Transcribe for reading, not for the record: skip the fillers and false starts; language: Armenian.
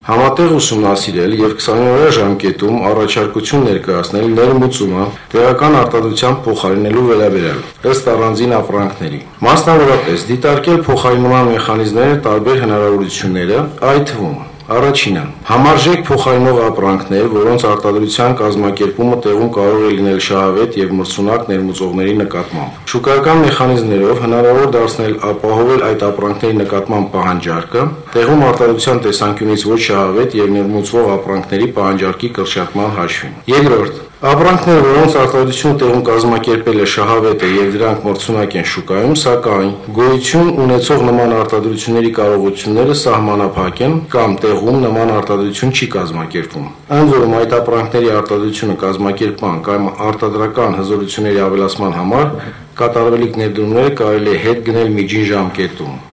Համատեղ ուսումնասիրել եւ 20-օրյա ժամկետում առաջարկություն ներկայացնել ներմուծումը տեղական արտադրությամբ փոխարինելու վերաբերյալ ըստ առանձին ապրանքների։ Մասնավորապես դիտարկել փոխարինման մեխանիզմները տարբեր հնարավորությունները, այդ թվում Առաջինը. համարժեք փոխարինող ապրանքներ, որոնց արտադրության կազմակերպումը տեղում կարող է լինել շահավետ եւ մրցունակ ներմուծողների նկատմամբ։ Շուկայական մեխանիզմներով հնարավոր դարձնել ապահովել այդ ապրանքների նկատմամբ պահանջարկը, տեղում արտադրության տեսանկյունից ոչ շահավետ եւ ներմուծվող ապրանքների պահանջարկի կրճատման հաշվին։ Երկրորդ. ապրանքները, որոնց արտադրությունը տեղում կազմակերպել է շահավետ է եւ դրանք մրցունակ են շուկայում, սակայն գոյություն ունեցող նման արտադրությունների կարողությունները սահմանափակ են կամ տեղում նման արտադրություն չի կազմակերպվում։ Ընդ որում այդ ապրանքների արտադրությունը կազմակերպման կամ արտադրական հզորությունների ավելացման համար կատարվելիք ներդրումները կարելի է հետ գնել միջին ժամկետում։